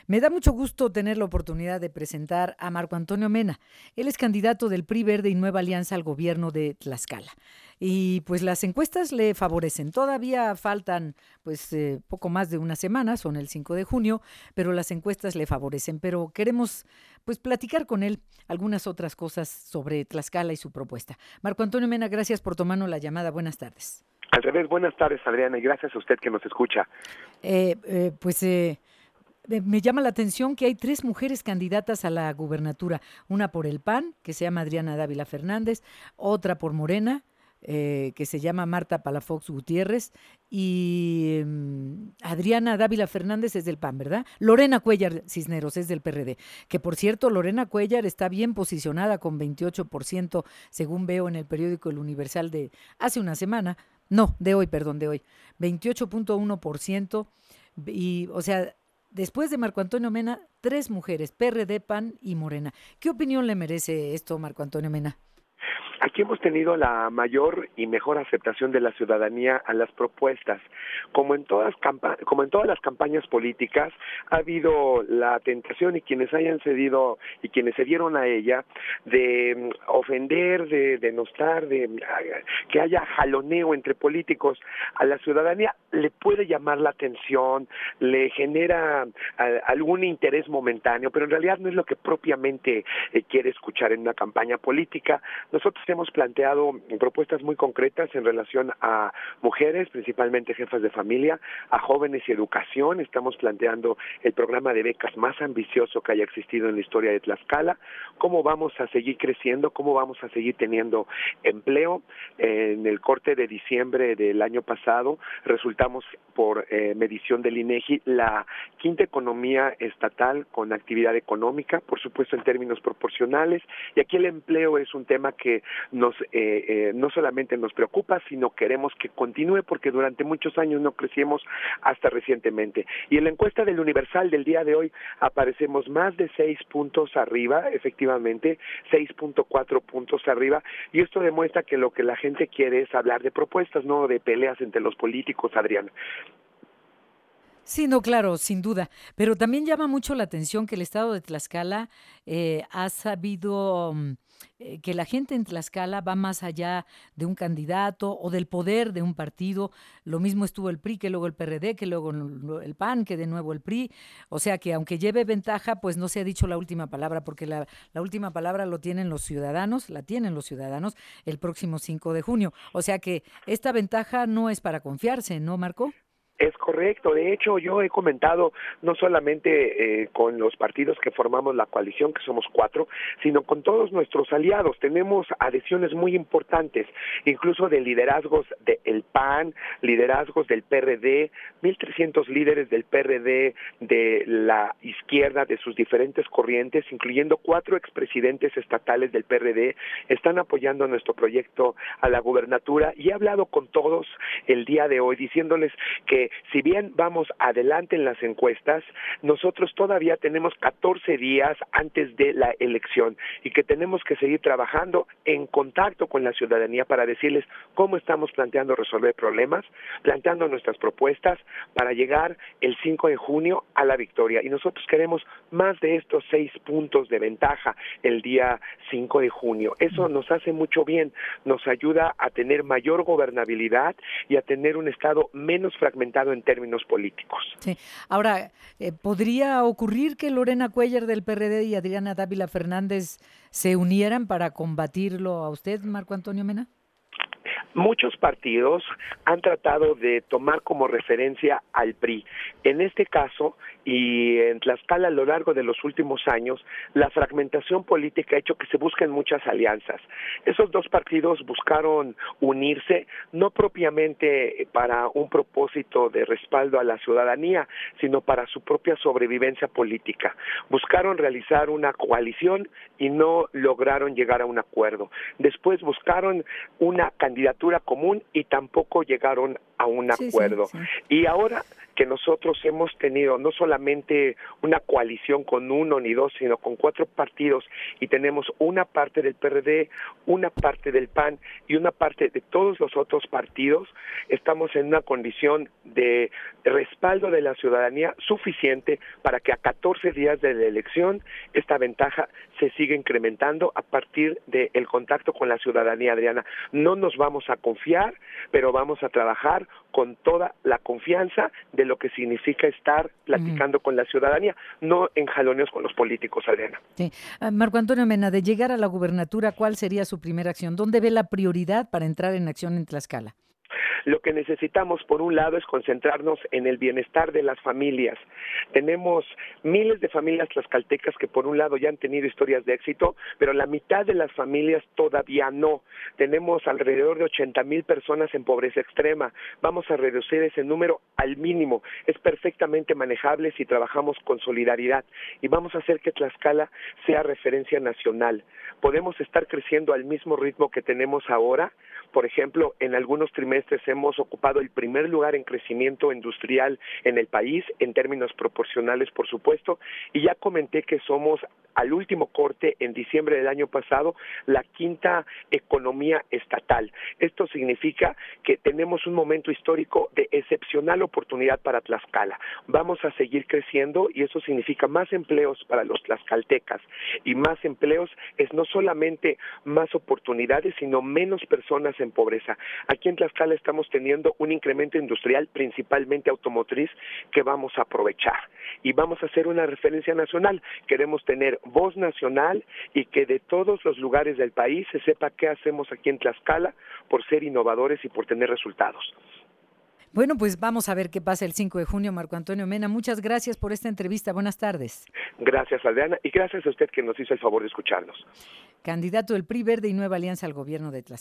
Me da mucho gusto tener la oportunidad de presentar a Marco Antonio Mena. Él es candidato del PRI Verde y Nueva Alianza al gobierno de Tlaxcala. Y pues las encuestas le favorecen. Todavía faltan poco más de una semana, son el 5 de junio, pero las encuestas le favorecen. Pero queremos pues platicar con él algunas otras cosas sobre Tlaxcala y su propuesta. Marco Antonio Mena, gracias por tomarnos la llamada. Buenas tardes. Al revés, buenas tardes, Adriana, y gracias a usted que nos escucha. Me llama la atención que hay 3 mujeres candidatas a la gubernatura, una por el PAN, que se llama Adriana Dávila Fernández, otra por Morena, que se llama Marta Palafox Gutiérrez, y Adriana Dávila Fernández es del PAN, ¿verdad? Lorena Cuellar Cisneros es del PRD, que por cierto, Lorena Cuellar está bien posicionada con 28%, según veo en el periódico El Universal de hace una semana, de hoy, 28.1%, y, o sea, después de Marco Antonio Mena, 3 mujeres, PRD, PAN y Morena. ¿Qué opinión le merece esto, Marco Antonio Mena? Aquí hemos tenido la mayor y mejor aceptación de la ciudadanía a las propuestas. Como en todas las campañas políticas, ha habido la tentación y quienes hayan cedido y quienes se dieron a ella de ofender, de denostar, de que haya jaloneo entre políticos. A la ciudadanía le puede llamar la atención, le genera algún interés momentáneo, pero en realidad no es lo que propiamente quiere escuchar en una campaña política. Nosotros hemos planteado propuestas muy concretas en relación a mujeres, principalmente jefas de familia, a jóvenes y educación. Estamos planteando el programa de becas más ambicioso que haya existido en la historia de Tlaxcala, cómo vamos a seguir creciendo, cómo vamos a seguir teniendo empleo. En el corte de diciembre del año pasado resultamos por medición del INEGI la quinta economía estatal con actividad económica, por supuesto en términos proporcionales, y aquí el empleo es un tema que no solamente nos preocupa, sino queremos que continúe porque durante muchos años no crecimos hasta recientemente. Y en la encuesta del Universal del día de hoy aparecemos más de 6 puntos arriba, efectivamente, 6.4 puntos arriba, y esto demuestra que lo que la gente quiere es hablar de propuestas, no de peleas entre los políticos, Adriana. Sí, no, claro, sin duda. Pero también llama mucho la atención que el estado de Tlaxcala ha sabido que la gente en Tlaxcala va más allá de un candidato o del poder de un partido. Lo mismo estuvo el PRI, que luego el PRD, que luego el PAN, que de nuevo el PRI. O sea que aunque lleve ventaja, pues no se ha dicho la última palabra, porque la última palabra la tienen los ciudadanos el próximo 5 de junio. O sea que esta ventaja no es para confiarse, ¿no, Marco? Es correcto. De hecho, yo he comentado no solamente con los partidos que formamos la coalición, que somos 4, sino con todos nuestros aliados. Tenemos adhesiones muy importantes, incluso de liderazgos del PAN, liderazgos del PRD, 1,300 líderes del PRD, de la izquierda, de sus diferentes corrientes, incluyendo 4 expresidentes estatales del PRD, están apoyando nuestro proyecto a la gubernatura, y he hablado con todos el día de hoy diciéndoles que si bien vamos adelante en las encuestas, nosotros todavía tenemos 14 días antes de la elección y que tenemos que seguir trabajando en contacto con la ciudadanía para decirles cómo estamos planteando resolver problemas, planteando nuestras propuestas para llegar el 5 de junio a la victoria. Y nosotros queremos más de estos 6 puntos de ventaja el día 5 de junio. Eso nos hace mucho bien, nos ayuda a tener mayor gobernabilidad y a tener un estado menos fragmentado en términos políticos. Sí. Ahora, ¿podría ocurrir que Lorena Cuellar del PRD y Adriana Dávila Fernández se unieran para combatirlo a usted, Marco Antonio Mena? Muchos partidos han tratado de tomar como referencia al PRI. En este caso, y en Tlaxcala a lo largo de los últimos años, la fragmentación política ha hecho que se busquen muchas alianzas. Esos 2 partidos buscaron unirse, no propiamente para un propósito de respaldo a la ciudadanía, sino para su propia sobrevivencia política. Buscaron realizar una coalición y no lograron llegar a un acuerdo. Después buscaron una candidatura común y tampoco llegaron a un acuerdo. Sí. Y ahora que nosotros hemos tenido no solamente una coalición con uno ni dos, sino con 4 partidos, y tenemos una parte del PRD, una parte del PAN y una parte de todos los otros partidos, estamos en una condición de respaldo de la ciudadanía suficiente para que a 14 días de la elección esta ventaja se siga incrementando a partir del contacto con la ciudadanía, Adriana. No nos vamos a confiar, pero vamos a trabajar con toda la confianza de lo que significa estar platicando con la ciudadanía, no en jaloneos con los políticos, Adriana. Sí. Marco Antonio Mena, de llegar a la gubernatura, ¿cuál sería su primera acción? ¿Dónde ve la prioridad para entrar en acción en Tlaxcala? Lo que necesitamos, por un lado, es concentrarnos en el bienestar de las familias. Tenemos miles de familias tlaxcaltecas que, por un lado, ya han tenido historias de éxito, pero la mitad de las familias todavía no. Tenemos alrededor de 80,000 personas en pobreza extrema. Vamos a reducir ese número al mínimo. Es perfectamente manejable si trabajamos con solidaridad y vamos a hacer que Tlaxcala sea referencia nacional. Podemos estar creciendo al mismo ritmo que tenemos ahora. Por ejemplo, en algunos trimestres hemos ocupado el primer lugar en crecimiento industrial en el país, en términos proporcionales, por supuesto, y ya comenté que somos, al último corte, en diciembre del año pasado, la 5ª economía estatal. Esto significa que tenemos un momento histórico de excepcional oportunidad para Tlaxcala. Vamos a seguir creciendo y eso significa más empleos para los tlaxcaltecas. Y más empleos es no solamente más oportunidades, sino menos personas en pobreza. Aquí en Tlaxcala estamos teniendo un incremento industrial, principalmente automotriz, que vamos a aprovechar. Y vamos a hacer una referencia nacional. Queremos tener voz nacional y que de todos los lugares del país se sepa qué hacemos aquí en Tlaxcala por ser innovadores y por tener resultados. Bueno, pues vamos a ver qué pasa el 5 de junio, Marco Antonio Mena. Muchas gracias por esta entrevista. Buenas tardes. Gracias, Adriana, y gracias a usted que nos hizo el favor de escucharnos. Candidato del PRI Verde y Nueva Alianza al gobierno de Tlaxcala.